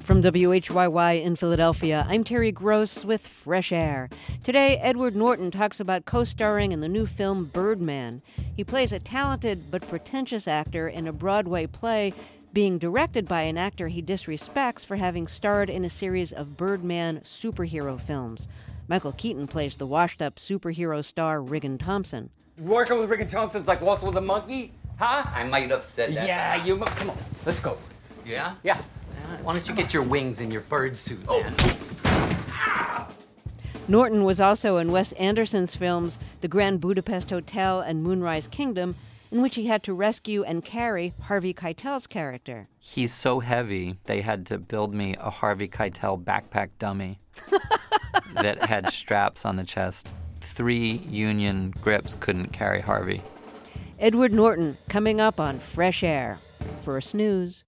From WHYY in Philadelphia, I'm Terry Gross with Fresh Air. Today, Edward Norton talks about co-starring in the new film Birdman. He plays a talented but pretentious actor in a Broadway play being directed by an actor he disrespects for having starred in a series of Birdman superhero films. Michael Keaton plays the washed-up superhero star Regan Thompson. Working with Regan Thompson's like walking with a monkey? Huh? I might have said that. Yeah, you... Come on, let's go. Yeah? Yeah. Why don't you get your wings in your bird suit, man? Norton was also in Wes Anderson's films The Grand Budapest Hotel and Moonrise Kingdom, in which he had to rescue and carry Harvey Keitel's character. He's so heavy, they had to build me a Harvey Keitel backpack dummy that had straps on the chest. 3 Union grips couldn't carry Harvey. Edward Norton, coming up on Fresh Air. First News.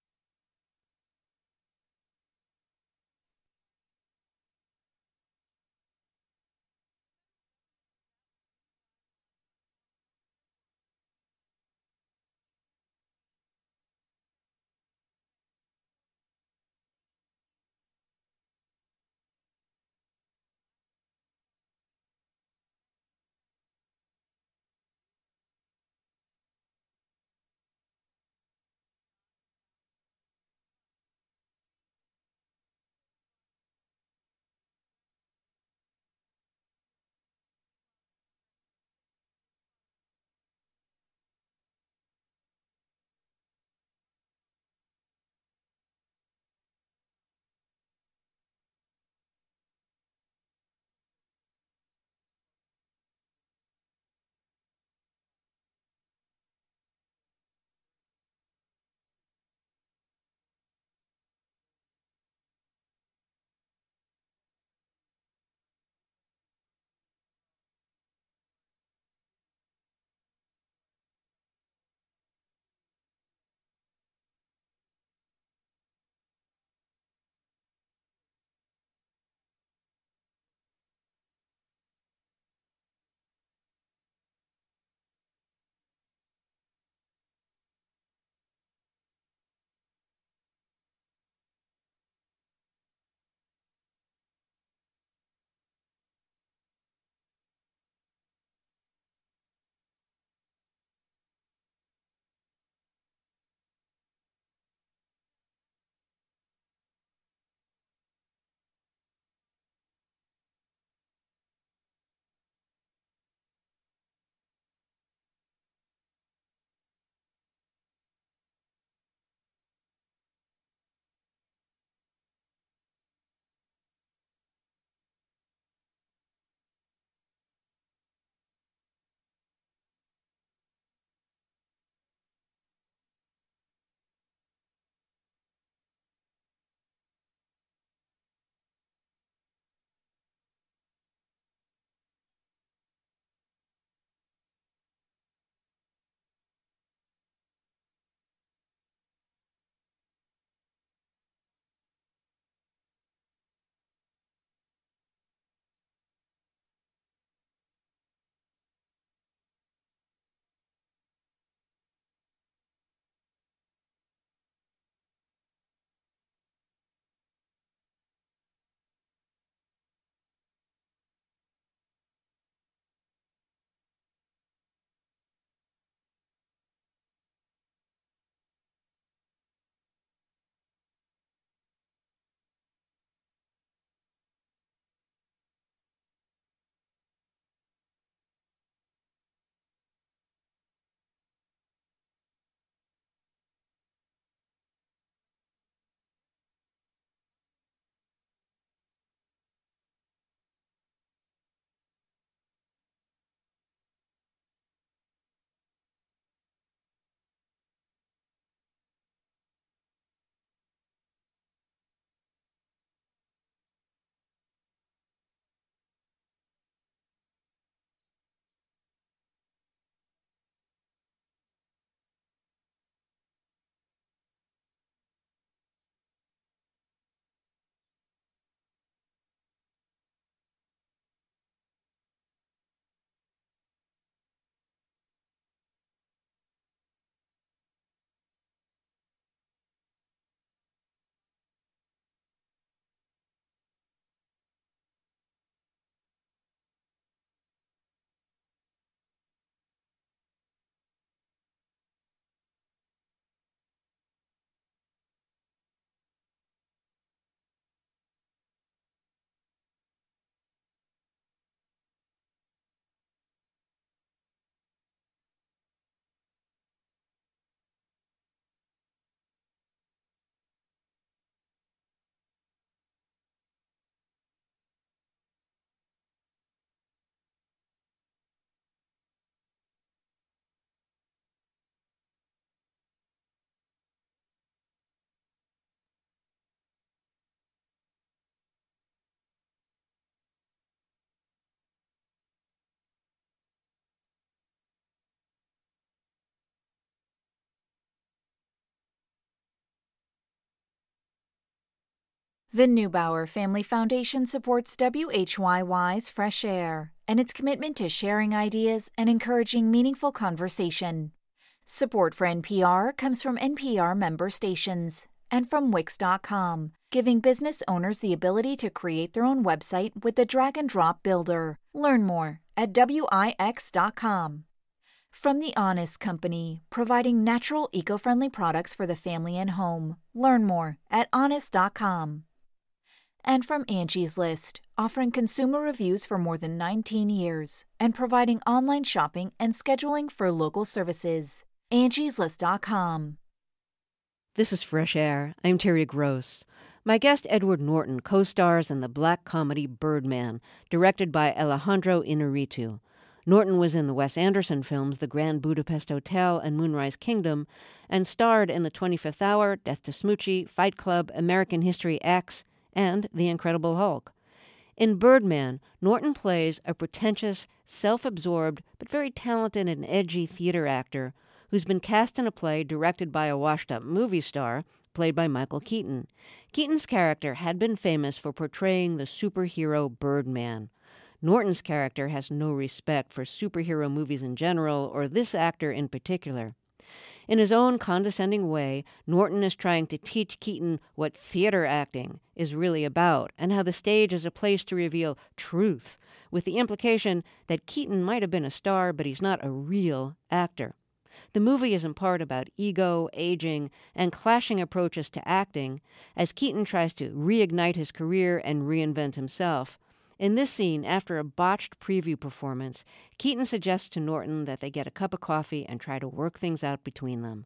The Neubauer Family Foundation supports WHYY's Fresh Air and its commitment to sharing ideas and encouraging meaningful conversation. Support for NPR comes from NPR member stations and from Wix.com, giving business owners the ability to create their own website with the drag-and-drop builder. Learn more at Wix.com. From The Honest Company, providing natural, eco-friendly products for the family and home. Learn more at Honest.com. And from Angie's List, offering consumer reviews for more than 19 years and providing online shopping and scheduling for local services. Angie'sList.com. This is Fresh Air. I'm Terry Gross. My guest Edward Norton co-stars in the black comedy Birdman, directed by Alejandro Inarritu. Norton was in the Wes Anderson films The Grand Budapest Hotel and Moonrise Kingdom, and starred in The 25th Hour, Death to Smoochy, Fight Club, American History X, and The Incredible Hulk. In Birdman, Norton plays a pretentious, self-absorbed, but very talented and edgy theater actor who's been cast in a play directed by a washed-up movie star, played by Michael Keaton. Keaton's character had been famous for portraying the superhero Birdman. Norton's character has no respect for superhero movies in general, or this actor in particular. In his own condescending way, Norton is trying to teach Keaton what theater acting is really about and how the stage is a place to reveal truth, with the implication that Keaton might have been a star, but he's not a real actor. The movie is in part about ego, aging, and clashing approaches to acting as Keaton tries to reignite his career and reinvent himself. In this scene, after a botched preview performance, Keaton suggests to Norton that they get a cup of coffee and try to work things out between them.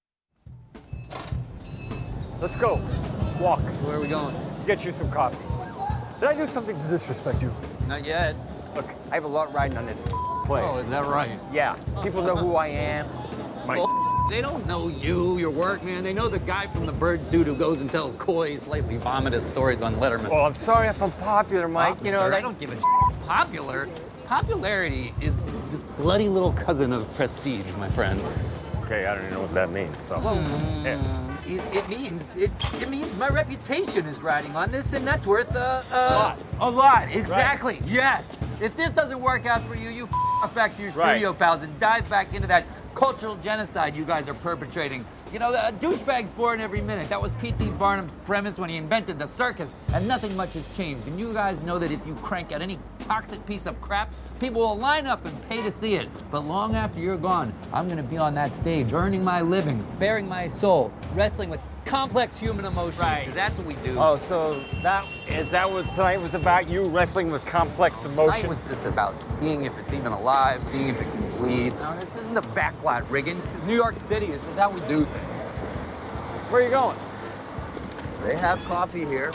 Let's go. Walk. Where are we going? Get you some coffee. Did I do something to disrespect you? Not yet. Look, I have a lot riding on this play. Oh, is that right? Yeah. People know who I am. Well, they don't know you, your work, man. They know the guy from the bird suit who goes and tells coy, slightly vomitous stories on Letterman. Well, I'm sorry if I'm popular, Mike. Popular? You know, I don't give a popular. Popularity is the slutty little cousin of prestige, my friend. Okay, I don't even know what that means. So. Well, yeah. It means my reputation is riding on this, and that's worth a lot. Exactly. Right. Yes. If this doesn't work out for you, you off back to your studio pals and dive back into that cultural genocide you guys are perpetrating. You know, the douchebag's born every minute. That was P.T. Barnum's premise when he invented the circus, and nothing much has changed. And you guys know that if you crank out any toxic piece of crap, people will line up and pay to see it. But long after you're gone, I'm going to be on that stage, earning my living, bearing my soul, wrestling with complex human emotions, because that's what we do. Oh, so is that what tonight was about? You wrestling with complex emotions? Tonight was just about seeing if it's even alive, seeing if it can bleed. No, this isn't the backlot, Riggin. This is New York City. This is how we do things. Where are you going? They have coffee here.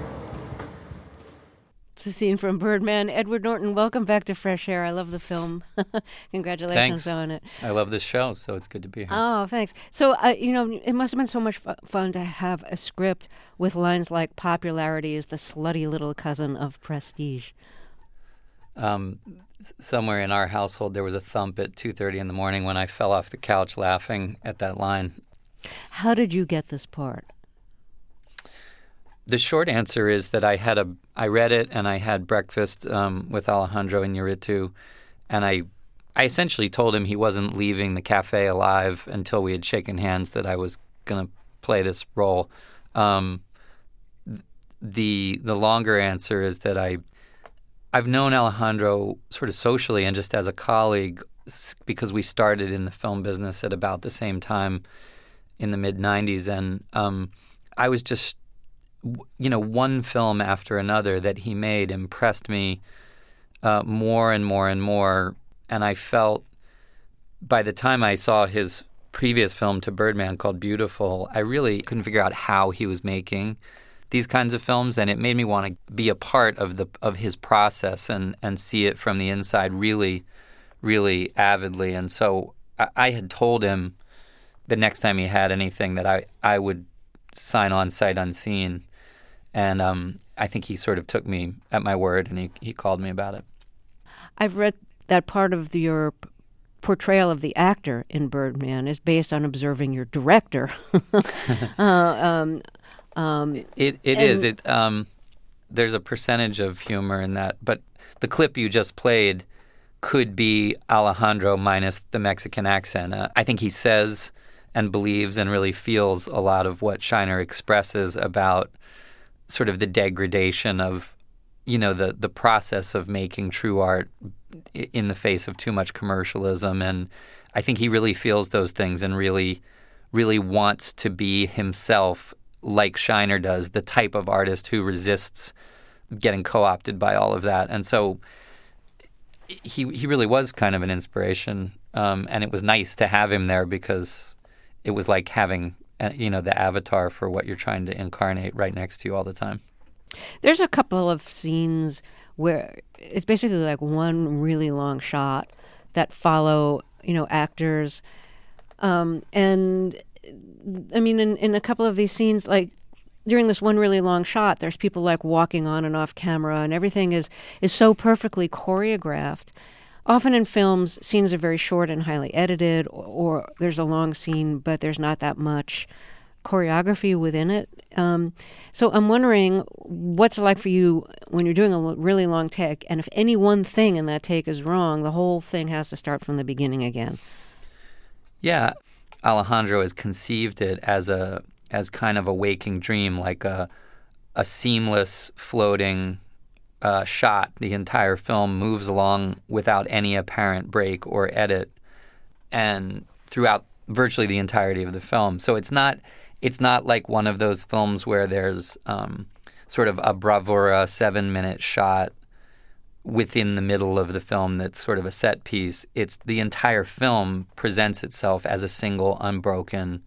It's a scene from Birdman. Edward Norton, welcome back to Fresh Air. I love the film. Congratulations Thanks. on it. I love this show, so it's good to be here. Oh, thanks. So, it must have been so much fun to have a script with lines like "Popularity is the slutty little cousin of prestige." Somewhere in our household, there was a thump at 2:30 in the morning when I fell off the couch laughing at that line. How did you get this part? The short answer is that I read it and I had breakfast with Alejandro Inarritu, and I essentially told him he wasn't leaving the cafe alive until we had shaken hands, that I was going to play this role. The longer answer is that I've known Alejandro sort of socially and just as a colleague because we started in the film business at about the same time in the mid-'90s, and I was just one film after another that he made impressed me more and more and more. And I felt by the time I saw his previous film to Birdman called Beautiful, I really couldn't figure out how he was making these kinds of films. And it made me want to be a part of his process and see it from the inside really, really avidly. And so I had told him the next time he had anything that I would sign on sight unseen. And I think he sort of took me at my word, and he called me about it. I've read that part of your portrayal of the actor in Birdman is based on observing your director. It is. There's a percentage of humor in that, but the clip you just played could be Alejandro minus the Mexican accent. I think he says and believes and really feels a lot of what Shiner expresses about sort of the degradation of, the process of making true art in the face of too much commercialism. And I think he really feels those things and really, really wants to be himself like Shiner does, the type of artist who resists getting co-opted by all of that. And so he really was kind of an inspiration, and it was nice to have him there because it was like having the avatar for what you're trying to incarnate right next to you all the time. There's a couple of scenes where it's basically like one really long shot that follow actors, and I mean in a couple of these scenes, like during this one really long shot, there's people like walking on and off camera, and everything is so perfectly choreographed. Often in films, scenes are very short and highly edited, or there's a long scene, but there's not that much choreography within it. So I'm wondering what's it like for you when you're doing a really long take, and if any one thing in that take is wrong, the whole thing has to start from the beginning again. Yeah, Alejandro has conceived it as kind of a waking dream, like a seamless floating shot. The entire film moves along without any apparent break or edit, and throughout virtually the entirety of the film. So it's not like one of those films where there's sort of a bravura 7-minute shot within the middle of the film that's sort of a set piece. It's the entire film presents itself as a single unbroken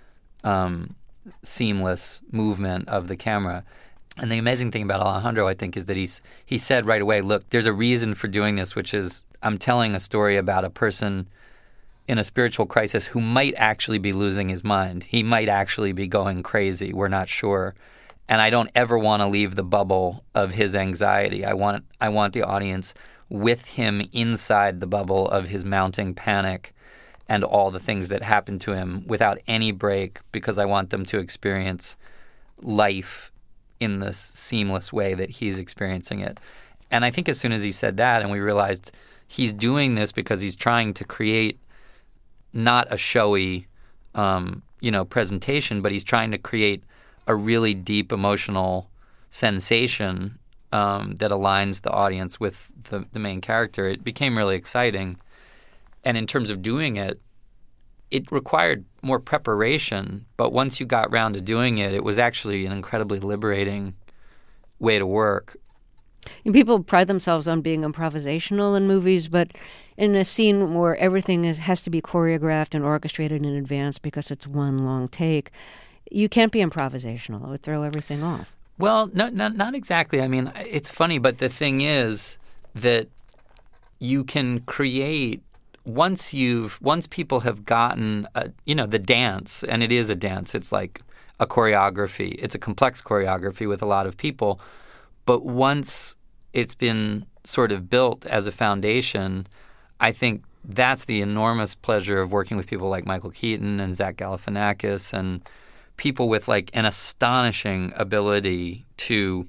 seamless movement of the camera. And the amazing thing about Alejandro, I think, is that he said right away, look, there's a reason for doing this, which is I'm telling a story about a person in a spiritual crisis who might actually be losing his mind. He might actually be going crazy. We're not sure. And I don't ever want to leave the bubble of his anxiety. I want the audience with him inside the bubble of his mounting panic and all the things that happen to him without any break, because I want them to experience life in the seamless way that he's experiencing it. And I think as soon as he said that, and we realized he's doing this because he's trying to create not a showy, presentation, but he's trying to create a really deep emotional sensation that aligns the audience with the main character. It became really exciting. And in terms of doing it, it required more preparation. But once you got around to doing it, it was actually an incredibly liberating way to work. And people pride themselves on being improvisational in movies, but in a scene where everything has to be choreographed and orchestrated in advance because it's one long take, you can't be improvisational. It would throw everything off. Well, no, not exactly. I mean, it's funny, but the thing is that you can create once people have gotten the dance, and it is a dance. It's like a choreography. It's a complex choreography with a lot of people. But once it's been sort of built as a foundation, I think that's the enormous pleasure of working with people like Michael Keaton and Zach Galifianakis and people with like an astonishing ability to,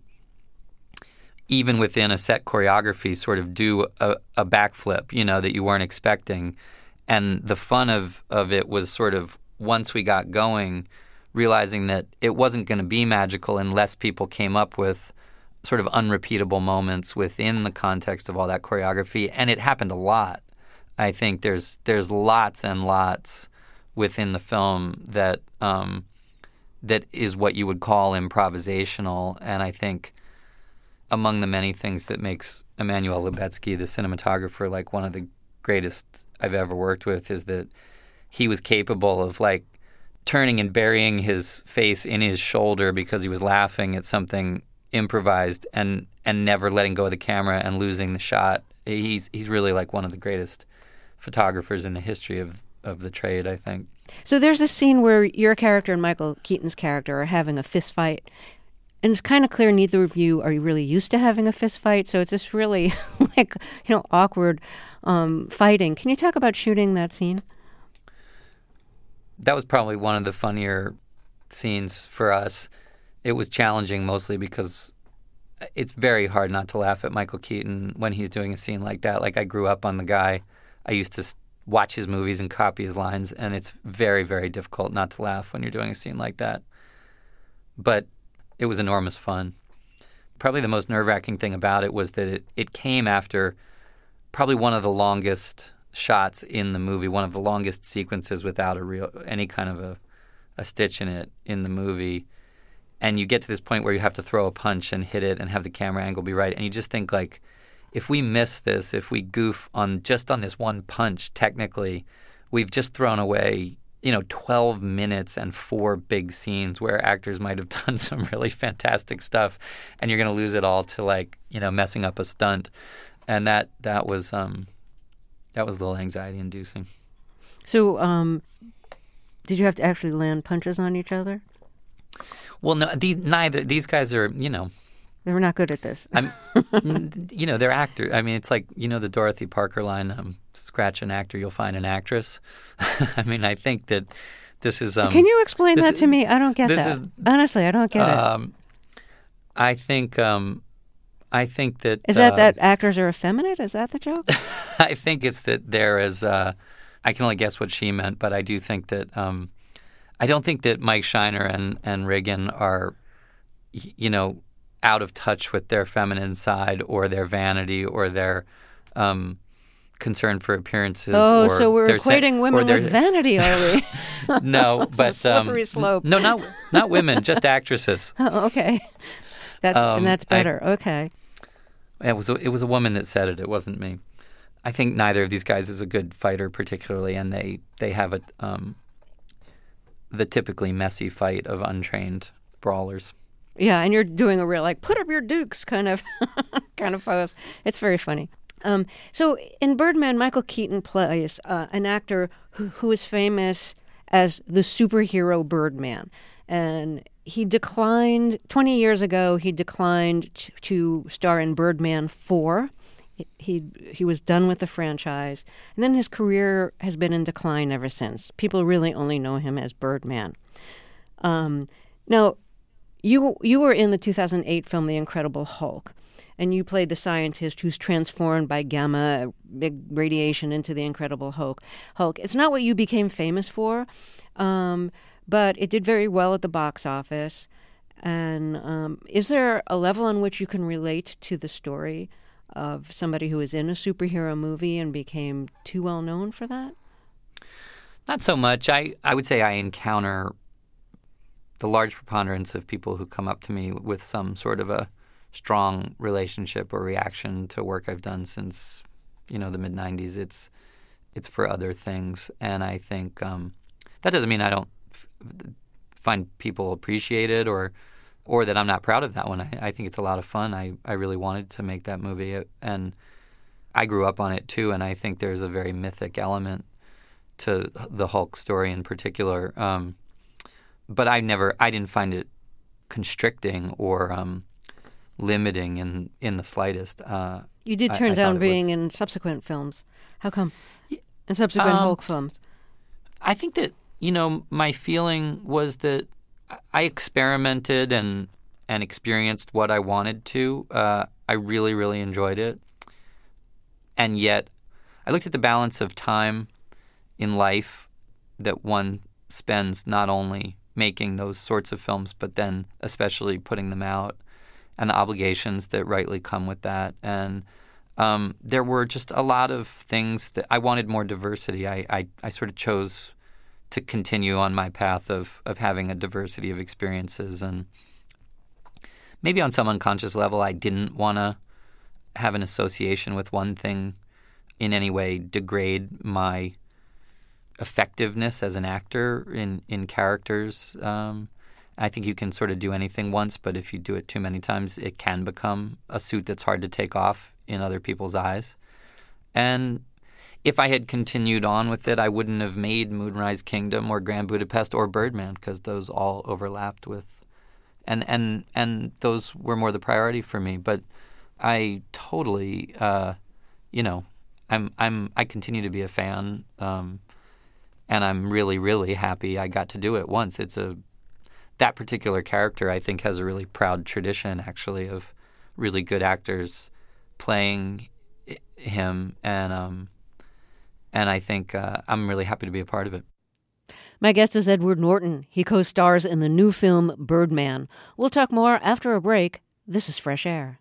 even within a set choreography, sort of do a backflip, that you weren't expecting. And the fun of it was sort of once we got going, realizing that it wasn't going to be magical unless people came up with sort of unrepeatable moments within the context of all that choreography. And it happened a lot. I think there's lots and lots within the film that that is what you would call improvisational. And I think among the many things that makes Emmanuel Lubezki, the cinematographer, like one of the greatest I've ever worked with, is that he was capable of like turning and burying his face in his shoulder because he was laughing at something improvised and never letting go of the camera and losing the shot. He's really like one of the greatest photographers in the history of the trade, I think. So there's a scene where your character and Michael Keaton's character are having a fist fight. And it's kind of clear neither of you are really used to having a fist fight, so it's just really awkward fighting. Can you talk about shooting that scene? That was probably one of the funnier scenes for us. it was challenging mostly because it's very hard not to laugh at Michael Keaton when he's doing a scene like that. Like, I grew up on the guy. I used to watch his movies and copy his lines, and it's very, very difficult not to laugh when you're doing a scene like that. But it was enormous fun. Probably the most nerve-wracking thing about it was that it came after probably one of the longest shots in the movie, one of the longest sequences without any kind of a stitch in it in the movie. And you get to this point where you have to throw a punch and hit it and have the camera angle be right. And you just think, like, if we miss this, if we goof on this one punch, technically, we've just thrown away, 12 minutes and 4 big scenes where actors might have done some really fantastic stuff, and you're going to lose it all to, messing up a stunt. And that was a little anxiety-inducing. So, did you have to actually land punches on each other? Well, no, neither. These guys are, They were not good at this. They're actors. I mean, it's like, the Dorothy Parker line, scratch an actor, you'll find an actress. I mean, I think that this is... Can you explain that to me? I don't get that. Honestly, I don't get it. I think that... Is that actors are effeminate? Is that the joke? I think it's that there is... I can only guess what she meant, but I do think that... I don't think that Mike Shiner and Regan are, out of touch with their feminine side or their vanity or their concern for appearances. Oh, so we're equating women with vanity, are we? No, but... a slippery slope. No, not women, just actresses. Oh, okay. That's better. Okay. It was a woman that said it. It wasn't me. I think neither of these guys is a good fighter particularly, and they have the typically messy fight of untrained brawlers. Yeah, and you're doing a real, put up your dukes kind of pose. It's very funny. So in Birdman, Michael Keaton plays an actor who is famous as the superhero Birdman. And he declined, 20 years ago, to star in Birdman 4. He was done with the franchise, and then his career has been in decline ever since. People really only know him as Birdman. Now, you were in the 2008 film The Incredible Hulk, and you played the scientist who's transformed by gamma big radiation into the Incredible Hulk. It's not what you became famous for, but it did very well at the box office. And is there a level on which you can relate to the story of somebody who was in a superhero movie and became too well known for that? Not so much. I would say I encounter the large preponderance of people who come up to me with some sort of a strong relationship or reaction to work I've done since, the mid-'90s. It's for other things. And I think that doesn't mean I don't find people appreciate it or that I'm not proud of that one. I think it's a lot of fun. I really wanted to make that movie, and I grew up on it too, and I think there's a very mythic element to the Hulk story in particular. But I didn't find it constricting or limiting in the slightest. You did turn down being in subsequent films. How come? In subsequent Hulk films? I think that, my feeling was that I experimented and experienced what I wanted to. I really, really enjoyed it. And yet, I looked at the balance of time in life that one spends not only making those sorts of films, but then especially putting them out, and the obligations that rightly come with that. And there were just a lot of things that I wanted more diversity. I sort of chose to continue on my path of having a diversity of experiences. And maybe on some unconscious level, I didn't want to have an association with one thing in any way degrade my effectiveness as an actor in characters. I think you can sort of do anything once, but if you do it too many times, it can become a suit that's hard to take off in other people's eyes. And if I had continued on with it, I wouldn't have made Moonrise Kingdom or Grand Budapest or Birdman, because those all overlapped with, and those were more the priority for me. But I totally, I continue to be a fan, and I'm really, really happy I got to do it once. that particular character, I think, has a really proud tradition, actually, of really good actors playing him, and I think I'm really happy to be a part of it. My guest is Edward Norton. He co-stars in the new film Birdman. We'll talk more after a break. This is Fresh Air.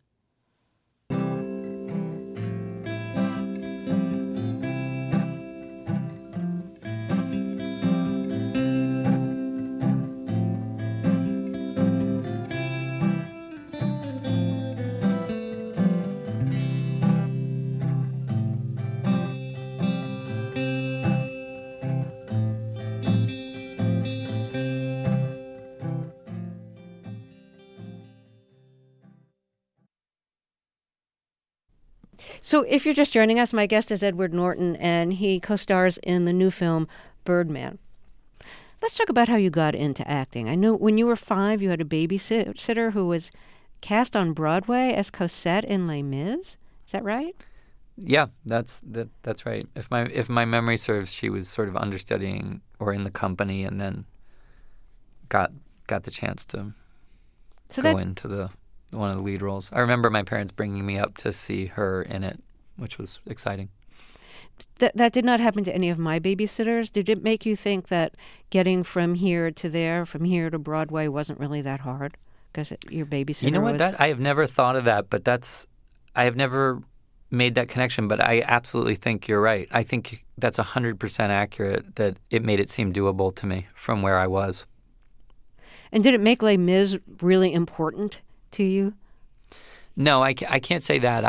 So if you're just joining us, my guest is Edward Norton, and he co-stars in the new film Birdman. Let's talk about how you got into acting. I know when you were 5, you had a babysitter who was cast on Broadway as Cosette in Les Mis. Is that right? Yeah, that's right. If my memory serves, she was sort of understudying or in the company, and then got the chance to go into one of the lead roles. I remember my parents bringing me up to see her in it, which was exciting. That did not happen to any of my babysitters. Did it make you think that getting from here to there, from here to Broadway, wasn't really that hard? Because your babysitter You know what? I have never thought of that, but I have never made that connection, but I absolutely think you're right. I think that's 100% accurate, that it made it seem doable to me from where I was. And did it make Les Mis really important to you? No, I can't say that.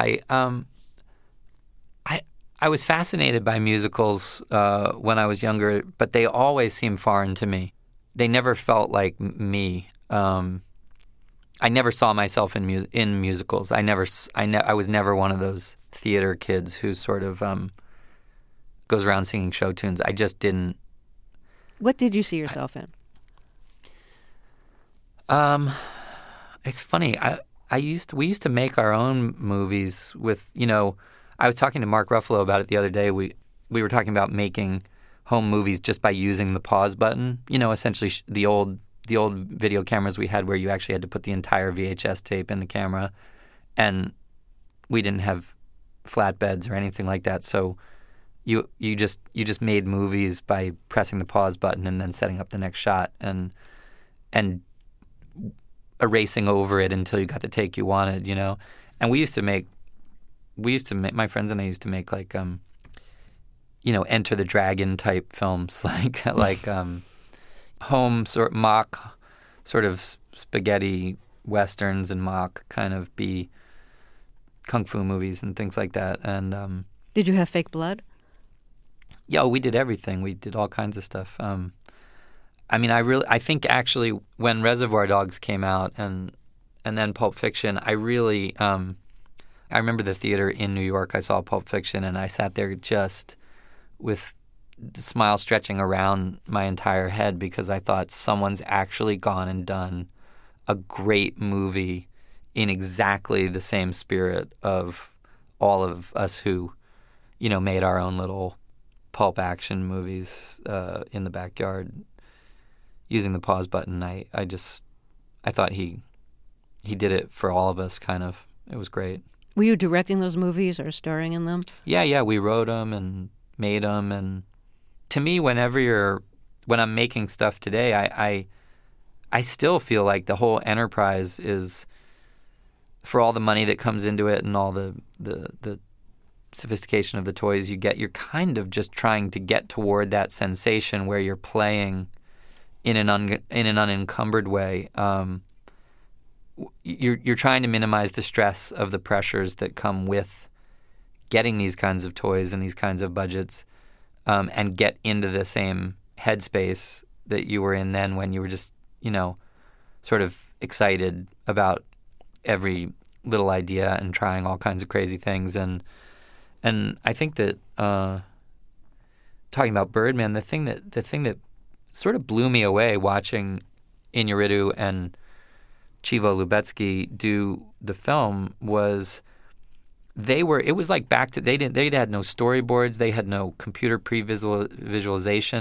I was fascinated by musicals when I was younger, but they always seemed foreign to me. They never felt like me. I never saw myself in musicals. I was never one of those theater kids who sort of goes around singing show tunes. I just didn't. What did you see yourself in? It's funny. We used to make our own movies with, I was talking to Mark Ruffalo about it the other day. We were talking about making home movies just by using the pause button. Essentially the old video cameras we had where you actually had to put the entire VHS tape in the camera, and we didn't have flatbeds or anything like that. So you just made movies by pressing the pause button and then setting up the next shot and erasing over it until you got the take you wanted, And we used to make my friends and I used to make like Enter the Dragon type films, like home sort mock sort of spaghetti westerns and mock kind of B kung fu movies and things like that. And did you have fake blood? Yeah, we did everything. We did all kinds of stuff. I think actually when Reservoir Dogs came out and then Pulp Fiction, I remember the theater in New York. I saw Pulp Fiction and I sat there just with the smile stretching around my entire head because I thought someone's actually gone and done a great movie in exactly the same spirit of all of us who, made our own little pulp action movies in the backyard using the pause button. I thought he did it for all of us, kind of. It was great. Were you directing those movies or starring in them? Yeah, we wrote them and made them. And to me, when I'm making stuff today, I still feel like the whole enterprise is, for all the money that comes into it and all the sophistication of the toys you get, you're kind of just trying to get toward that sensation where you're playing in an unencumbered way. You're trying to minimize the stress of the pressures that come with getting these kinds of toys and these kinds of budgets, and get into the same headspace that you were in then when you were just, sort of excited about every little idea and trying all kinds of crazy things. And I think that talking about Birdman, the thing that sort of blew me away watching Iñárritu and Chivo Lubetzky do the film was they had no storyboards, they had no computer pre-visualization.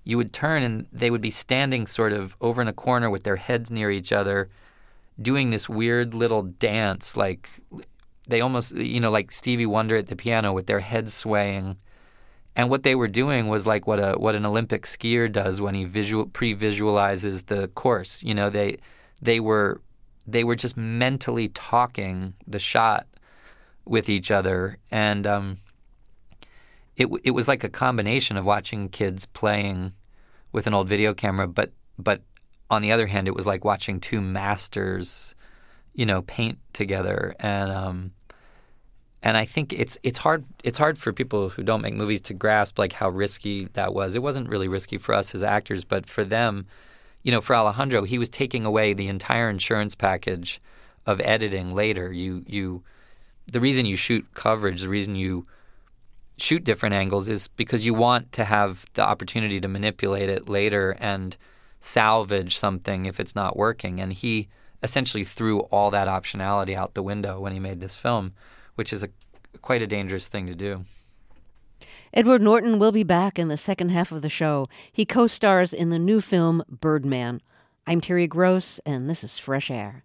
you would turn and they would be standing sort of over in a corner with their heads near each other, doing this weird little dance, like they almost, like Stevie Wonder at the piano with their heads swaying. And what they were doing was like what an Olympic skier does when he pre-visualizes the course. They were just mentally talking the shot with each other, and it was like a combination of watching kids playing with an old video camera, but on the other hand, it was like watching two masters, paint together, and I think it's hard for people who don't make movies to grasp like how risky that was. It wasn't really risky for us as actors, but for them, for Alejandro, he was taking away the entire insurance package of editing later. The reason you shoot coverage, the reason you shoot different angles is because you want to have the opportunity to manipulate it later and salvage something if it's not working. And he essentially threw all that optionality out the window when he made this film, which is quite a dangerous thing to do. Edward Norton will be back in the second half of the show. He co-stars in the new film Birdman. I'm Terry Gross, and this is Fresh Air.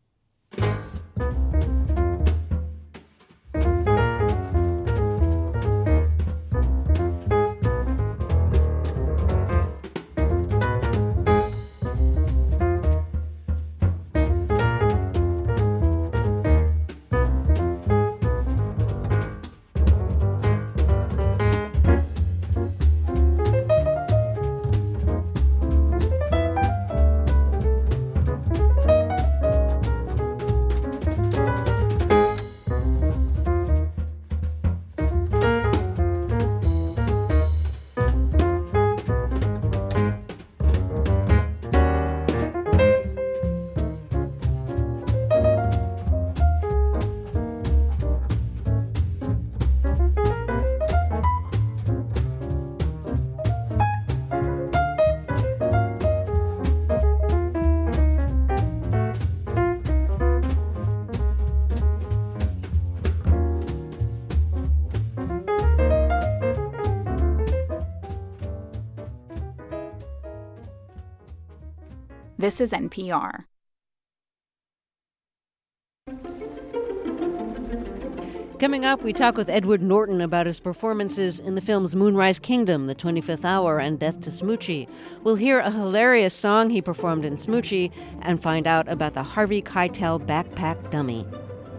This is NPR. Coming up, we talk with Edward Norton about his performances in the films Moonrise Kingdom, The 25th Hour, and Death to Smoochy. We'll hear a hilarious song he performed in Smoochy and find out about the Harvey Keitel backpack dummy.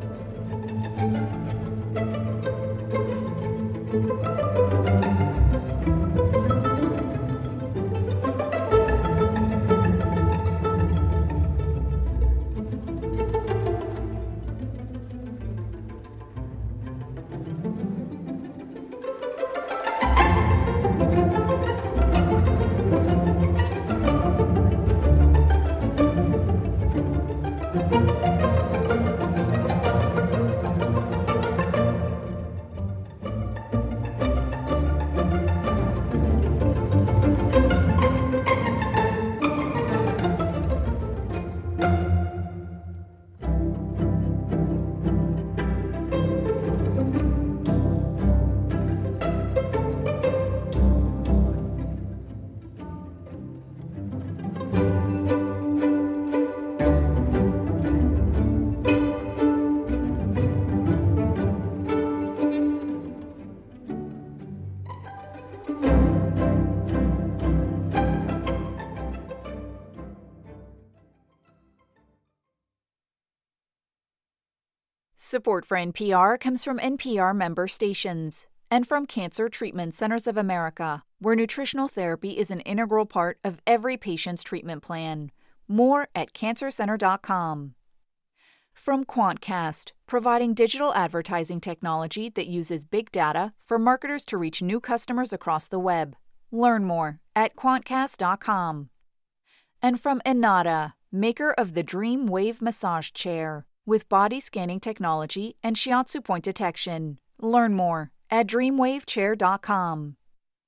Support for NPR comes from NPR member stations and from Cancer Treatment Centers of America, where nutritional therapy is an integral part of every patient's treatment plan. More at cancercenter.com. From Quantcast, providing digital advertising technology that uses big data for marketers to reach new customers across the web. Learn more at quantcast.com. And from Enata, maker of the Dream Wave massage chair, with body scanning technology and shiatsu point detection. Learn more at dreamwavechair.com.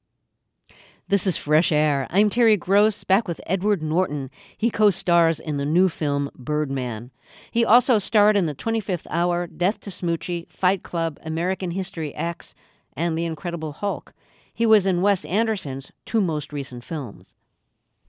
This is Fresh Air. I'm Terry Gross, back with Edward Norton. He co-stars in the new film Birdman. He also starred in The 25th Hour, Death to Smoochy, Fight Club, American History X, and The Incredible Hulk. He was in Wes Anderson's two most recent films.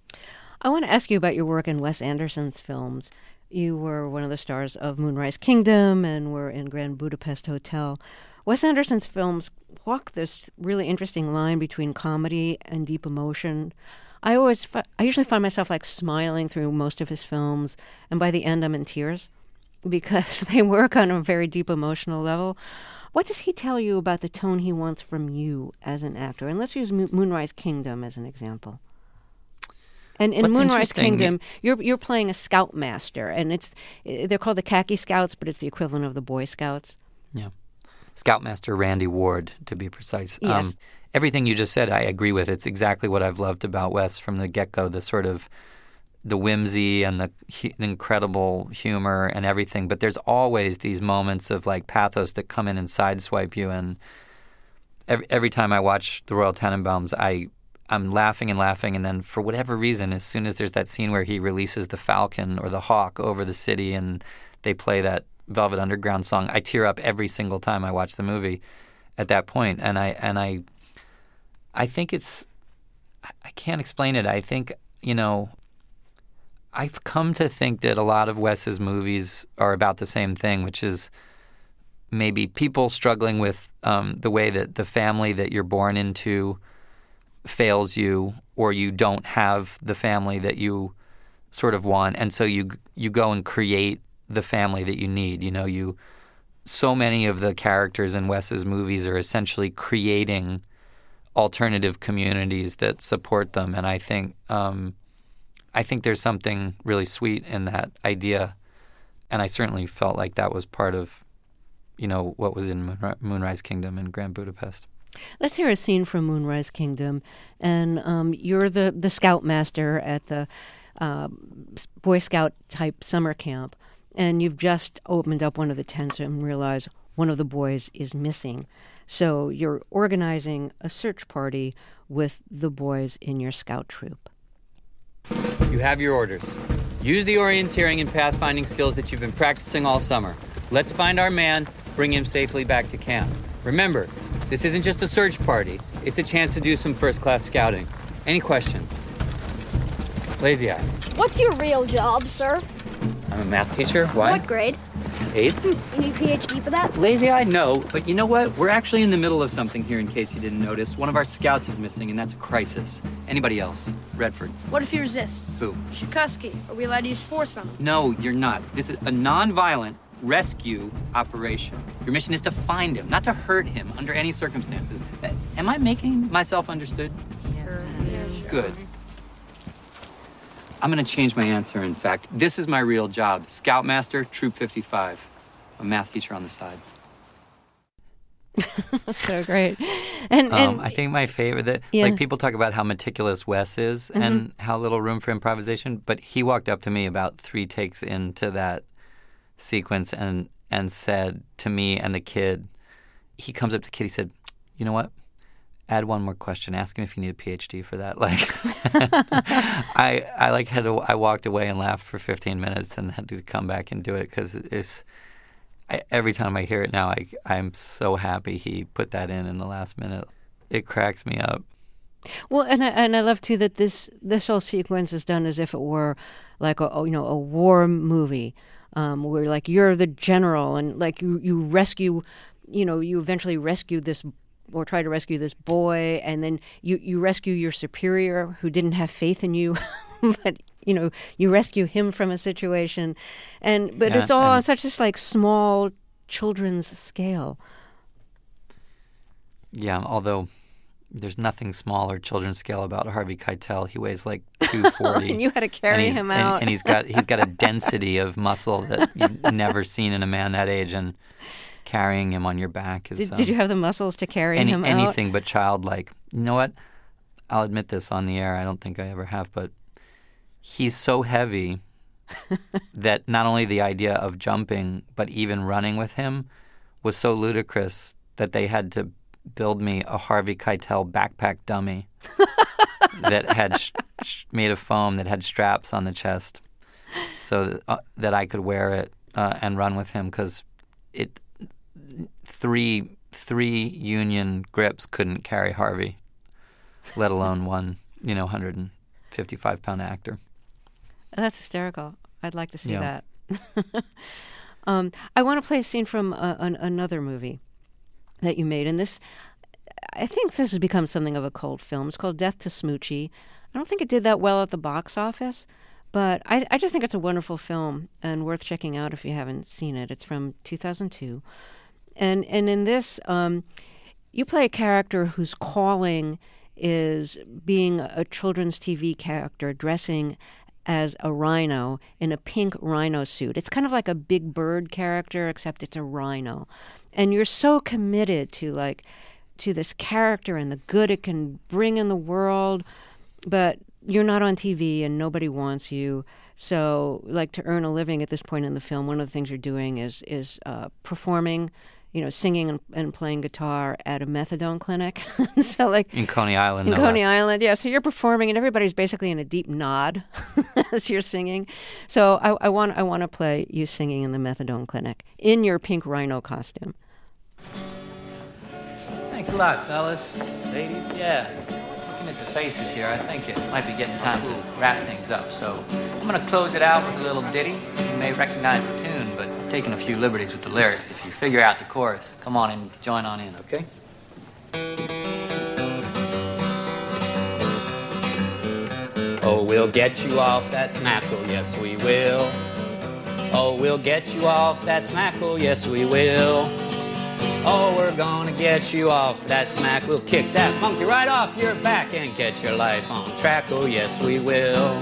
I want to ask you about your work in Wes Anderson's films. You were one of the stars of Moonrise Kingdom and were in Grand Budapest Hotel. Wes Anderson's films walk this really interesting line between comedy and deep emotion. I usually find myself like smiling through most of his films, and by the end I'm in tears because they work on a very deep emotional level. What does he tell you about the tone he wants from you as an actor? And let's use Moonrise Kingdom as an example. And in Moonrise Kingdom, you're playing a scoutmaster, and they're called the Khaki Scouts, but it's the equivalent of the Boy Scouts. Yeah. Scoutmaster Randy Ward, to be precise. Yes. Everything you just said, I agree with. It's exactly what I've loved about Wes from the get-go, the sort of the whimsy and the incredible humor and everything. But there's always these moments of like pathos that come in and sideswipe you. And every time I watch The Royal Tenenbaums, I'm laughing, and then for whatever reason, as soon as there's that scene where he releases the Falcon or the Hawk over the city and they play that Velvet Underground song, I tear up every single time I watch the movie at that point. And I think I can't explain it. I think, I've come to think that a lot of Wes's movies are about the same thing, which is maybe people struggling with the way that the family that you're born into fails you, or you don't have the family that you sort of want, and so you go and create the family that you need. So many of the characters in Wes's movies are essentially creating alternative communities that support them, and I think there's something really sweet in that idea, and I certainly felt like that was part of what was in Moonrise Kingdom and Grand Budapest. Let's hear a scene from Moonrise Kingdom, and you're the scoutmaster at the Boy Scout type summer camp, and you've just opened up one of the tents and realize one of the boys is missing. So you're organizing a search party with the boys in your scout troop. You have your orders. Use the orienteering and pathfinding skills that you've been practicing all summer. Let's find our man, bring him safely back to camp. Remember, this isn't just a search party. It's a chance to do some first-class scouting. Any questions? Lazy Eye. What's your real job, sir? I'm a math teacher. Why? What grade? 8th. You need PhD for that? Lazy Eye, no. But you know what? We're actually in the middle of something here in case you didn't notice. One of our scouts is missing, and that's a crisis. Anybody else? Redford. What if he resists? Who? Shukusky. Are we allowed to use force on him? No, you're not. This is a non-violent rescue operation. Your mission is to find him, not to hurt him under any circumstances. Am I making myself understood? Yes. Good. I'm going to change my answer, in fact. This is my real job. Scoutmaster, Troop 55. A math teacher on the side. So great. And I think my favorite, like people talk about how meticulous Wes is and how little room for improvisation, but he walked up to me about 3 takes into that sequence and said to me and the kid, he comes up to the kid, he said, you know what? Add one more question. Ask him if you need a PhD for that. Like, I walked away and laughed for 15 minutes and had to come back and do it because every time I hear it now, I'm so happy he put that in the last minute. It cracks me up. Well, and I love too that this whole sequence is done as if it were like a war movie. Where like you're the general and like you rescue, you eventually rescue this or try to rescue this boy, and then you rescue your superior who didn't have faith in you, but you rescue him from a situation, but it's all on such this like small children's scale. Yeah, although there's nothing small or children's scale about Harvey Keitel. He weighs like 240. And you had to carry him out. And he's got a density of muscle that you've never seen in a man that age. And carrying him on your back is... Did you have the muscles to carry him out? Anything but childlike. You know what? I'll admit this on the air. I don't think I ever have, but he's so heavy that not only the idea of jumping, but even running with him was so ludicrous that they had to build me a Harvey Keitel backpack dummy that had made of foam that had straps on the chest so that I could wear it and run with him because three Union grips couldn't carry Harvey, let alone one 100 55-pound actor. That's hysterical. I'd like to see Yeah. that. I want to play a scene from another movie that you made, and this, I think this has become something of a cult film. It's called Death to Smoochy. I don't think it did that well at the box office, but I just think it's a wonderful film and worth checking out if you haven't seen it. It's from 2002. And in this, you play a character whose calling is being a children's TV character dressing as a rhino in a pink rhino suit. It's kind of like a Big Bird character, except it's a rhino. And you're so committed to this character and the good it can bring in the world, but you're not on TV and nobody wants you. So, to earn a living at this point in the film, one of the things you're doing is performing, singing and playing guitar at a methadone clinic. So, in Coney Island, in no Coney less. Island, yeah. So you're performing, and everybody's basically in a deep nod as you're singing. So I want to play you singing in the methadone clinic in your pink rhino costume. Thanks a lot, fellas. Ladies, yeah. Looking at the faces here, I think it might be getting time to wrap things up. So I'm going to close it out with a little ditty. You may recognize the tune, but I'm taking a few liberties with the lyrics. If you figure out the chorus, come on and join on in, okay? Oh, we'll get you off that smackle, yes we will. Oh, we'll get you off that smackle, yes we will. Oh, we're gonna get you off that smack. We'll kick that monkey right off your back and get your life on track. Oh, yes, we will.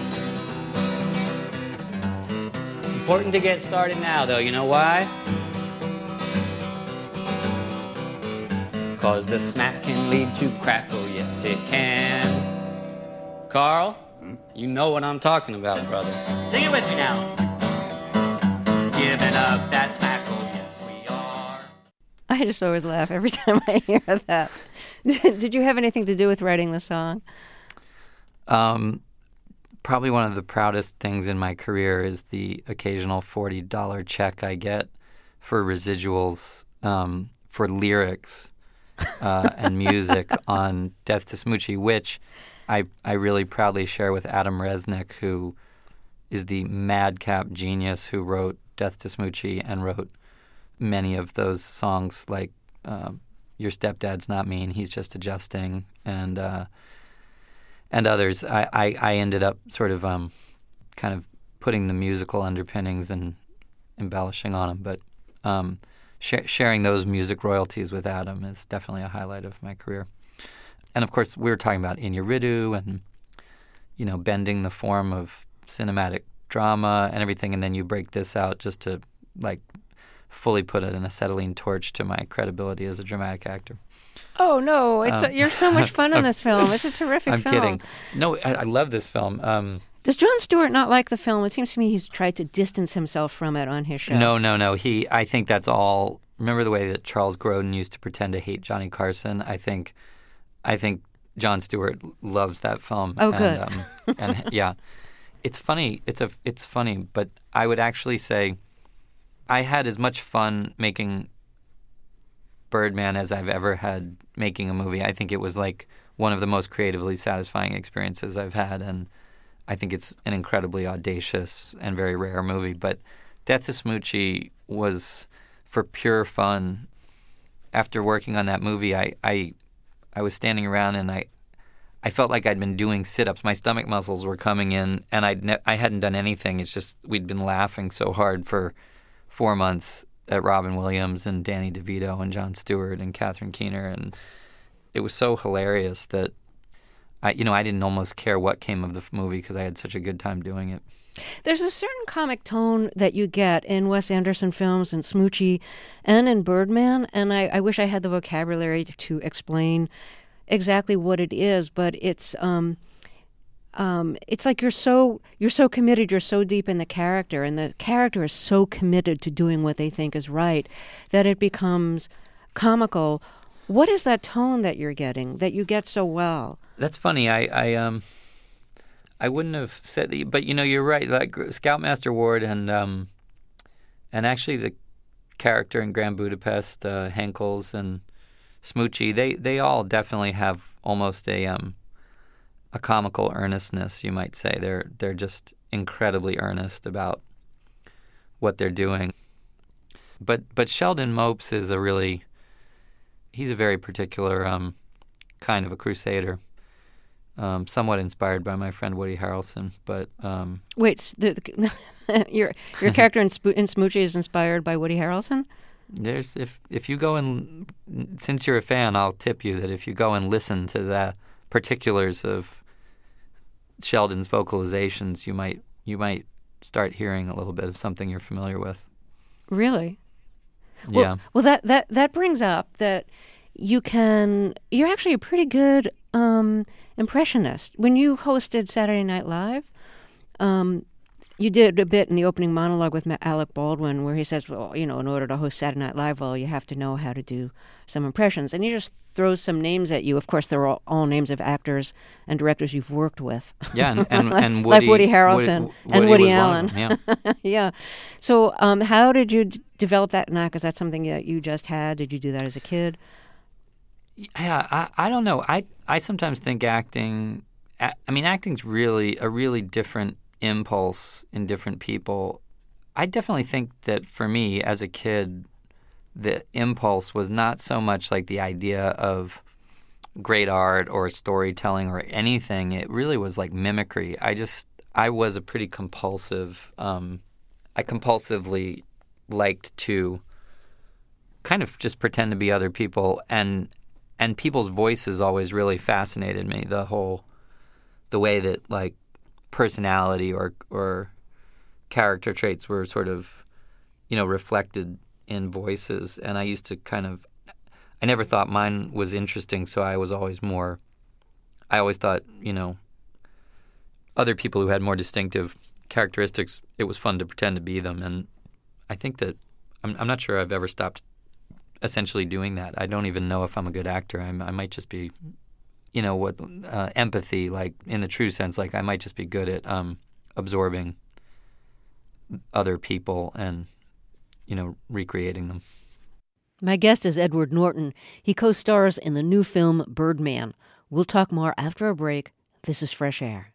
It's important to get started now, though. You know why? 'Cause the smack can lead to crack. Oh, yes, it can. Carl, you know what I'm talking about, brother. Sing it with me now. Giving up that smack. I just always laugh every time I hear that. Did you have anything to do with writing the song? Probably one of the proudest things in my career is the occasional $40 check I get for residuals for lyrics and music on Death to Smoochy, which I really proudly share with Adam Resnick, who is the madcap genius who wrote Death to Smoochy and wrote many of those songs like Your Stepdad's Not Mean, He's Just Adjusting, and others. I ended up sort of kind of putting the musical underpinnings and embellishing on them, but sharing those music royalties with Adam is definitely a highlight of my career. And of course, we were talking about Iñárritu and bending the form of cinematic drama and everything, and then you break this out just to fully put an acetylene torch to my credibility as a dramatic actor. Oh no! You're so much fun in this film. It's a terrific I'm film. kidding. No, I love this film. Does Jon Stewart not like the film? It seems to me he's tried to distance himself from it on his show. No. I think that's all. Remember the way that Charles Grodin used to pretend to hate Johnny Carson? I think Jon Stewart loves that film. Oh, good. And yeah, it's funny. It's funny, but I would actually say I had as much fun making Birdman as I've ever had making a movie. I think it was one of the most creatively satisfying experiences I've had, and I think it's an incredibly audacious and very rare movie. But Death to Smoochy was for pure fun. After working on that movie, I was standing around and I felt like I'd been doing sit-ups. My stomach muscles were coming in, and I hadn't done anything. It's just we'd been laughing so hard for 4 months at Robin Williams and Danny DeVito and Jon Stewart and Catherine Keener, and it was so hilarious that I didn't almost care what came of the movie because I had such a good time doing it. There's a certain comic tone that you get in Wes Anderson films and Smoochy and in Birdman, and I wish I had the vocabulary to explain exactly what it is, but it's like you're so committed, you're so deep in the character, and the character is so committed to doing what they think is right that it becomes comical. What is that tone that you're getting, that you get so well? That's funny. I wouldn't have said that, but you're right. Like Scoutmaster Ward and actually the character in Grand Budapest, Henkels and Smoochy, they all definitely have almost a a comical earnestness, you might say. They're just incredibly earnest about what they're doing. But Sheldon Mopes is he's a very particular kind of a crusader, somewhat inspired by my friend Woody Harrelson. But wait, your character in Smoochie is inspired by Woody Harrelson? There's if you go and, since you're a fan, I'll tip you that if you go and listen to the particulars of Sheldon's vocalizations, you might start hearing a little bit of something you're familiar with. Really? Yeah. Well, that brings up that you're actually a pretty good impressionist. When you hosted Saturday Night Live, you did a bit in the opening monologue with Alec Baldwin where he says, well, in order to host Saturday Night Live, well, you have to know how to do some impressions. And he just throws some names at you. Of course, they're all names of actors and directors you've worked with. Yeah, and Woody, like Woody Harrelson and Woody Allen. Yeah. Yeah. So how did you develop that knack? Is that something that you just had? Did you do that as a kid? Yeah, I don't know. I sometimes think acting's really a really different impulse in different people. I definitely think that for me as a kid, the impulse was not so much like the idea of great art or storytelling or anything. It really was like mimicry. I was a pretty compulsive. I compulsively liked to kind of just pretend to be other people, and people's voices always really fascinated me. The way that like personality or character traits were sort of, reflected in voices. And I used to I never thought mine was interesting, so I always thought, other people who had more distinctive characteristics, it was fun to pretend to be them. And I think that I'm not sure I've ever stopped essentially doing that. I don't even know if I'm a good actor. I might just be, empathy, like in the true sense, like I might just be good at absorbing other people and, recreating them. My guest is Edward Norton. He co-stars in the new film Birdman. We'll talk more after a break. This is Fresh Air.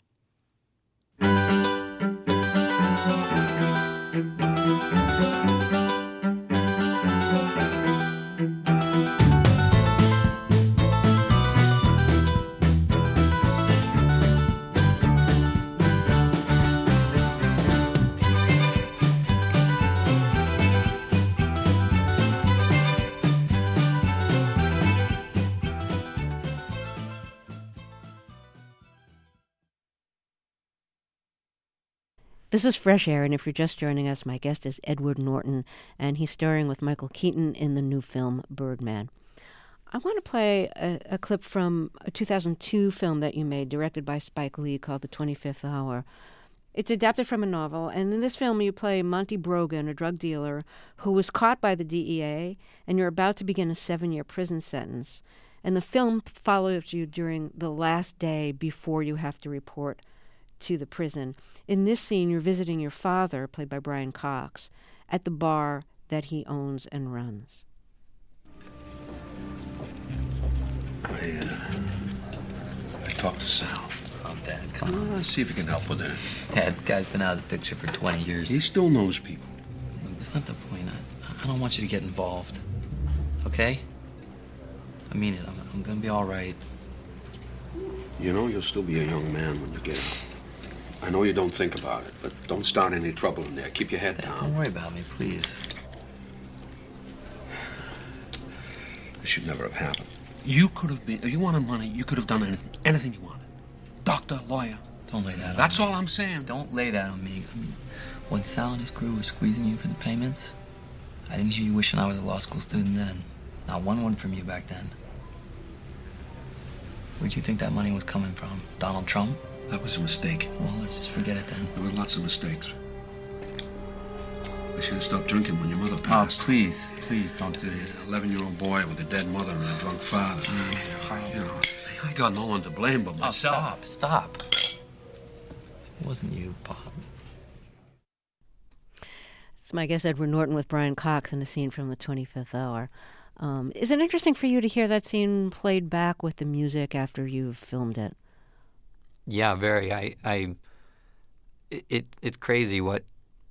This is Fresh Air, and if you're just joining us, my guest is Edward Norton, and he's starring with Michael Keaton in the new film Birdman. I want to play a clip from a 2002 film that you made, directed by Spike Lee, called The 25th Hour. It's adapted from a novel, and in this film you play Monty Brogan, a drug dealer who was caught by the DEA, and you're about to begin a 7-year prison sentence. And the film follows you during the last day before you have to report to the prison. In this scene, you're visiting your father, played by Brian Cox, at the bar that he owns and runs. I talked to Sal. Oh, Dad, come on. See if you can help with that. Dad, the guy's been out of the picture for 20 years. He still knows people. Look, that's not the point. I don't want you to get involved. Okay? I mean it. I'm gonna be all right. You'll still be a young man when you get out. I know you don't think about it, but don't start any trouble in there. Keep your head down. Don't worry about me, please. This should never have happened. You could have been, if you wanted money, you could have done anything you wanted. Doctor, lawyer. Don't lay that on me. That's all I'm saying. Don't lay that on me. I mean, when Sal and his crew were squeezing you for the payments, I didn't hear you wishing I was a law school student then. Not one word from you back then. Where'd you think that money was coming from? Donald Trump? That was a mistake. Well, let's just forget it then. There were lots of mistakes. I should have stopped drinking when your mother passed. Oh, please don't do this. An 11-year-old boy with a dead mother and a drunk father. I got no one to blame but myself. Oh, stop. It wasn't you, Bob. It's my guest, Edward Norton, with Brian Cox in a scene from The 25th Hour. Is it interesting for you to hear that scene played back with the music after you've filmed it? Yeah, very. It's crazy what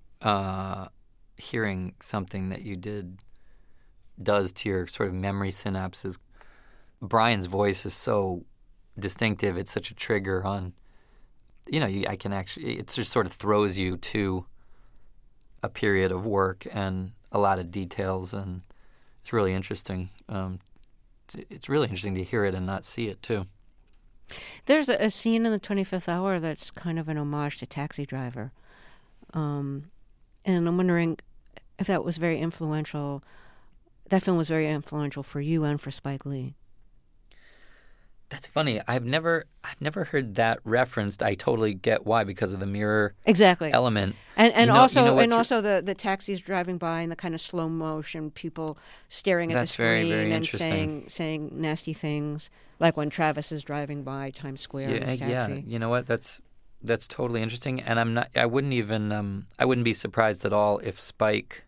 hearing something that you did does to your sort of memory synapses. Brian's voice is so distinctive. It's such a trigger on, I can actually, it just sort of throws you to a period of work and a lot of details, and it's really interesting. It's really interesting to hear it and not see it, too. There's a scene in the 25th Hour that's kind of an homage to Taxi Driver. And I'm wondering if that was very influential. That film was very influential for you and for Spike Lee. That's funny. I've never heard that referenced. I totally get why, because of the mirror element. And also the taxis driving by and the kind of slow motion people staring at the screen very and saying nasty things, like when Travis is driving by Times Square in his taxi. Yeah, you know what? That's totally interesting, and I wouldn't be surprised at all if Spike,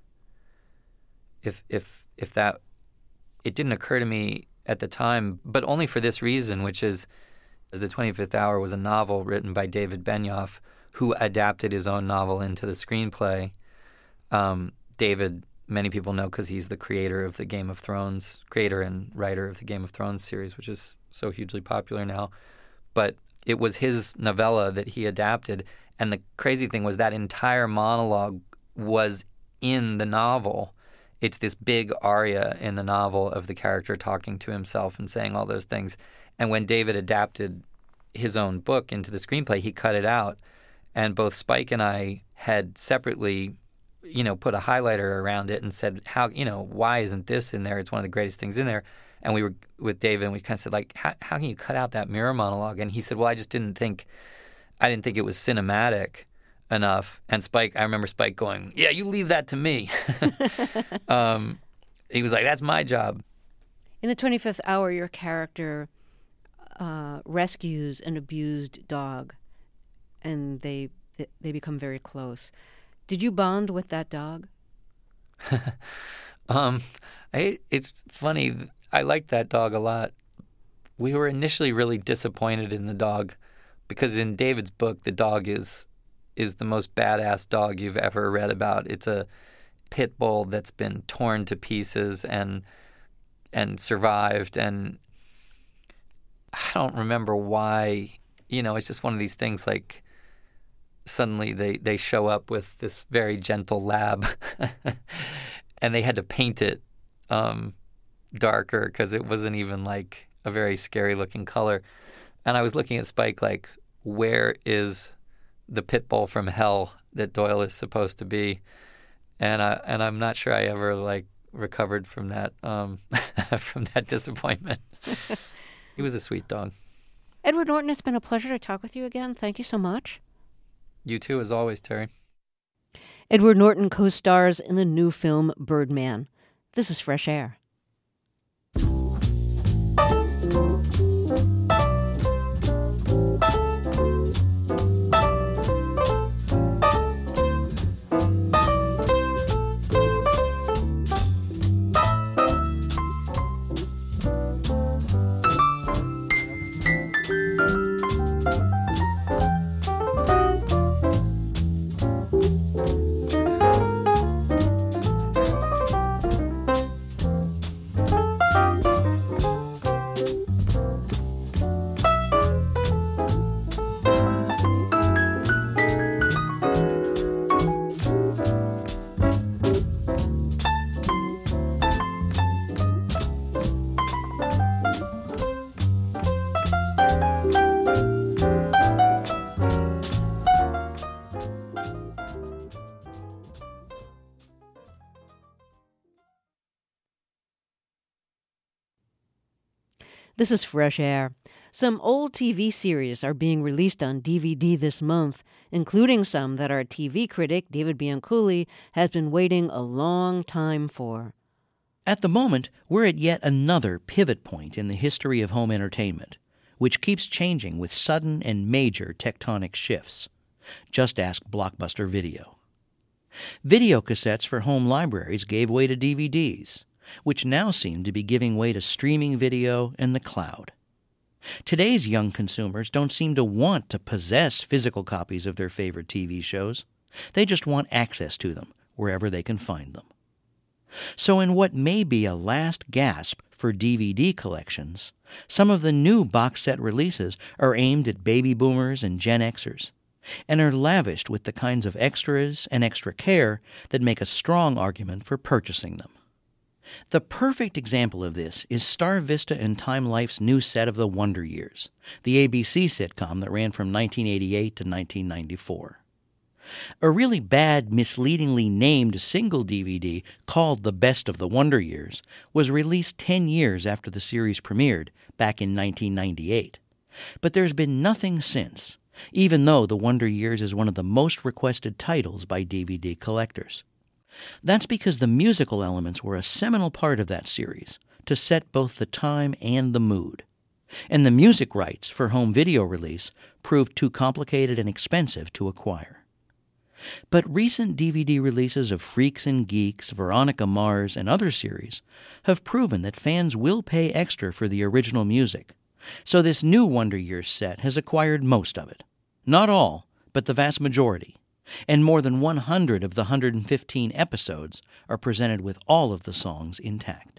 if that, it didn't occur to me at the time, but only for this reason, which is The 25th Hour was a novel written by David Benioff, who adapted his own novel into the screenplay. David, many people know because he's the creator of the Game of Thrones, creator and writer of the Game of Thrones series, which is so hugely popular now. But it was his novella that he adapted, and the crazy thing was that entire monologue was in the novel. It's this big aria in the novel of the character talking to himself and saying all those things. And when David adapted his own book into the screenplay, he cut it out. And both Spike and I had separately, put a highlighter around it and said, how, why isn't this in there? It's one of the greatest things in there. And we were with David, and we kind of said, like, how can you cut out that mirror monologue? And he said, well, I didn't think it was cinematic enough. And Spike, I remember Spike going, yeah, you leave that to me. He was like, that's my job. In the 25th Hour, your character rescues an abused dog, and they become very close. Did you bond with that dog? It's funny. I liked that dog a lot. We were initially really disappointed in the dog because in David's book, the dog is the most badass dog you've ever read about. It's a pit bull that's been torn to pieces and survived. And I don't remember why. It's just one of these things like suddenly they show up with this very gentle lab and they had to paint it darker because it wasn't even like a very scary looking color. And I was looking at Spike like, where is the pit bull from hell that Doyle is supposed to be? And I'm not sure I ever like recovered from that from that disappointment. He was a sweet dog. Edward Norton, it's been a pleasure to talk with you again. Thank you so much. You too, as always, Terry. Edward Norton co-stars in the new film Birdman. This is Fresh Air. This is Fresh Air. Some old TV series are being released on DVD this month, including some that our TV critic, David Bianculli, has been waiting a long time for. At the moment, we're at yet another pivot point in the history of home entertainment, which keeps changing with sudden and major tectonic shifts. Just ask Blockbuster Video. Video cassettes for home libraries gave way to DVDs, which now seem to be giving way to streaming video and the cloud. Today's young consumers don't seem to want to possess physical copies of their favorite TV shows. They just want access to them wherever they can find them. So in what may be a last gasp for DVD collections, some of the new box set releases are aimed at baby boomers and Gen Xers, and are lavished with the kinds of extras and extra care that make a strong argument for purchasing them. The perfect example of this is Star Vista and Time Life's new set of The Wonder Years, the ABC sitcom that ran from 1988 to 1994. A really bad, misleadingly named single DVD called The Best of the Wonder Years was released 10 years after the series premiered, back in 1998. But there's been nothing since, even though The Wonder Years is one of the most requested titles by DVD collectors. That's because the musical elements were a seminal part of that series to set both the time and the mood. And the music rights for home video release proved too complicated and expensive to acquire. But recent DVD releases of Freaks and Geeks, Veronica Mars, and other series have proven that fans will pay extra for the original music, so this new Wonder Years set has acquired most of it. Not all, but the vast majority. And more than 100 of the 115 episodes are presented with all of the songs intact.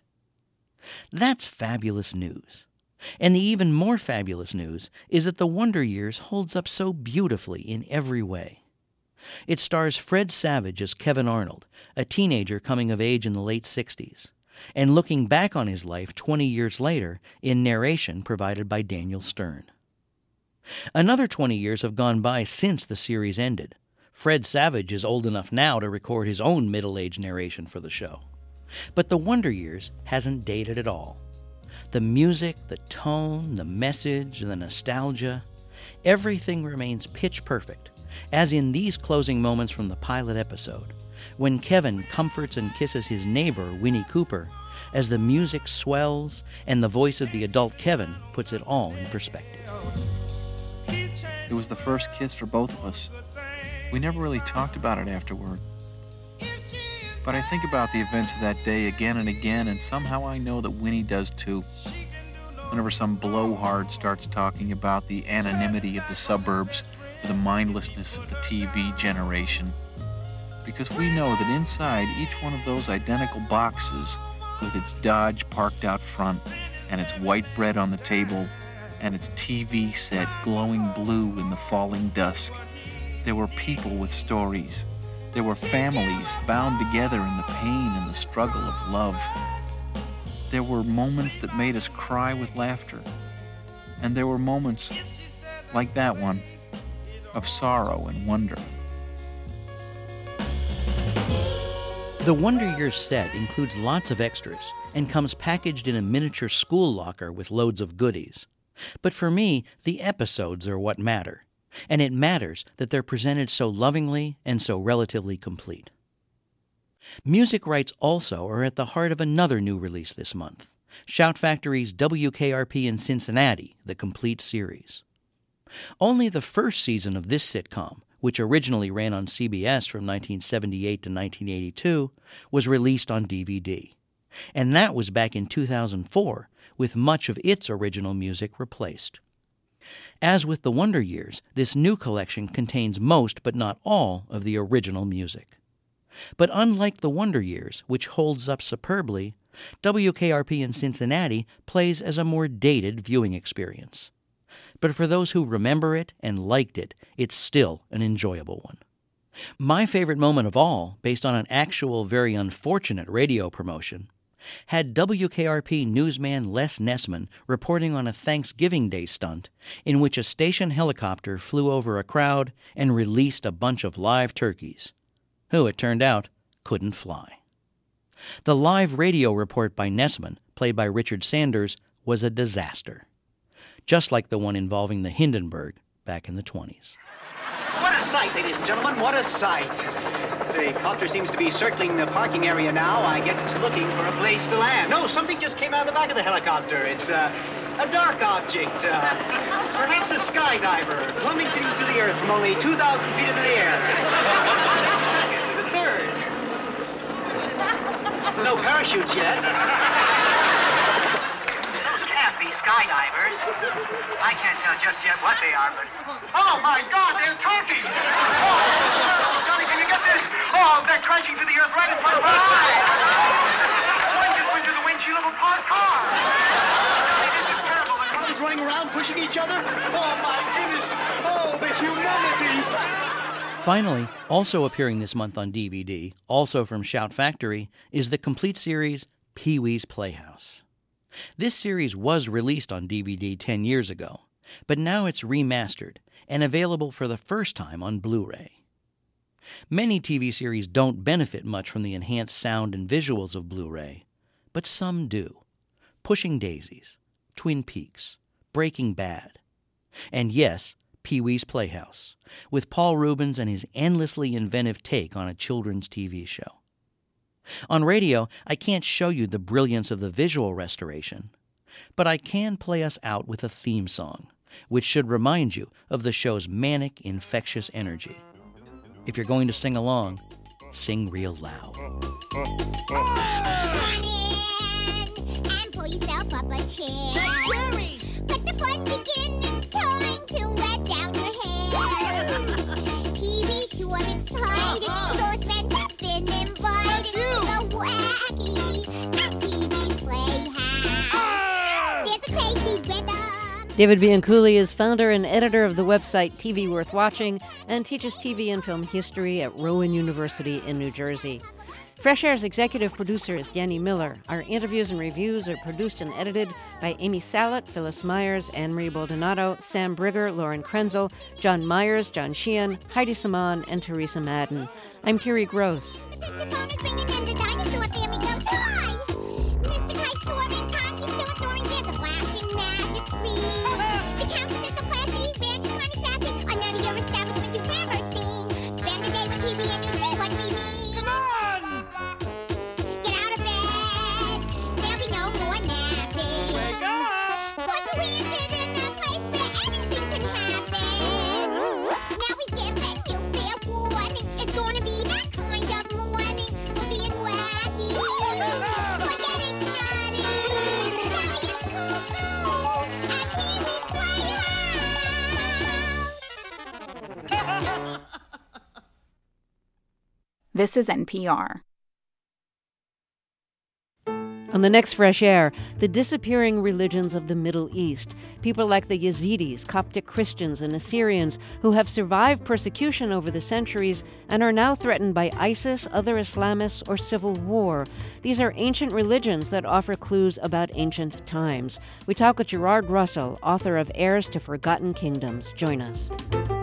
That's fabulous news. And the even more fabulous news is that The Wonder Years holds up so beautifully in every way. It stars Fred Savage as Kevin Arnold, a teenager coming of age in the late 60s, and looking back on his life 20 years later in narration provided by Daniel Stern. Another 20 years have gone by since the series ended. Fred Savage is old enough now to record his own middle-aged narration for the show. But The Wonder Years hasn't dated at all. The music, the tone, the message, the nostalgia, everything remains pitch perfect, as in these closing moments from the pilot episode, when Kevin comforts and kisses his neighbor, Winnie Cooper, as the music swells and the voice of the adult Kevin puts it all in perspective. It was the first kiss for both of us. We never really talked about it afterward. But I think about the events of that day again and again, and somehow I know that Winnie does too. Whenever some blowhard starts talking about the anonymity of the suburbs or the mindlessness of the TV generation. Because we know that inside each one of those identical boxes, with its Dodge parked out front, and its white bread on the table, and its TV set glowing blue in the falling dusk, there were people with stories. There were families bound together in the pain and the struggle of love. There were moments that made us cry with laughter. And there were moments, like that one, of sorrow and wonder. The Wonder Years set includes lots of extras and comes packaged in a miniature school locker with loads of goodies. But for me, the episodes are what matter. And it matters that they're presented so lovingly and so relatively complete. Music rights also are at the heart of another new release this month, Shout Factory's WKRP in Cincinnati, the complete series. Only the first season of this sitcom, which originally ran on CBS from 1978 to 1982, was released on DVD. And that was back in 2004, with much of its original music replaced. As with The Wonder Years, this new collection contains most but not all of the original music. But unlike The Wonder Years, which holds up superbly, WKRP in Cincinnati plays as a more dated viewing experience. But for those who remember it and liked it, it's still an enjoyable one. My favorite moment of all, based on an actual very unfortunate radio promotion, had WKRP newsman Les Nessman reporting on a Thanksgiving Day stunt in which a station helicopter flew over a crowd and released a bunch of live turkeys, who, it turned out, couldn't fly. The live radio report by Nessman, played by Richard Sanders, was a disaster, just like the one involving the Hindenburg back in the 20s. What a sight, ladies and gentlemen, what a sight. The copter seems to be circling the parking area now. I guess it's looking for a place to land. No, something just came out of the back of the helicopter. It's a dark object, perhaps a skydiver, plummeting to the earth from only 2,000 feet into the air. Second to the third. There's no parachutes yet. Those can't be sky sky divers. I can't tell just yet what they are, but... Oh, my God, they're talking! Oh, Johnny, can you get this? Oh, they're crashing to the earth right in front of our eyes! One just went through the windshield of a parked car! Johnny, this is terrible. The cars running around, pushing each other? Oh, my goodness! Oh, the humanity! Finally, also appearing this month on DVD, also from Shout Factory, is the complete series Pee-wee's Playhouse. This series was released on DVD 10 years ago, but now it's remastered and available for the first time on Blu-ray. Many TV series don't benefit much from the enhanced sound and visuals of Blu-ray, but some do. Pushing Daisies, Twin Peaks, Breaking Bad, and yes, Pee-wee's Playhouse, with Paul Reubens and his endlessly inventive take on a children's TV show. On radio, I can't show you the brilliance of the visual restoration, but I can play us out with a theme song, which should remind you of the show's manic, infectious energy. If you're going to sing along, sing real loud. Run in and pull yourself up a chair. Let the fun begin, it's time to let down your hair. TV sure excited, those friends have been invited to the wacky TV Playhouse. There's a crazy rhythm. David Bianculli is founder and editor of the website TV Worth Watching and teaches TV and film history at Rowan University in New Jersey. Fresh Air's executive producer is Danny Miller. Our interviews and reviews are produced and edited by Amy Salet, Phyllis Myers, Anne-Marie Baldonado, Sam Brigger, Lauren Krenzel, John Myers, John Sheehan, Heidi Saman, and Teresa Madden. I'm Terry Gross. This is NPR. On the next Fresh Air, the disappearing religions of the Middle East. People like the Yazidis, Coptic Christians, and Assyrians who have survived persecution over the centuries and are now threatened by ISIS, other Islamists, or civil war. These are ancient religions that offer clues about ancient times. We talk with Gerard Russell, author of Heirs to Forgotten Kingdoms. Join us.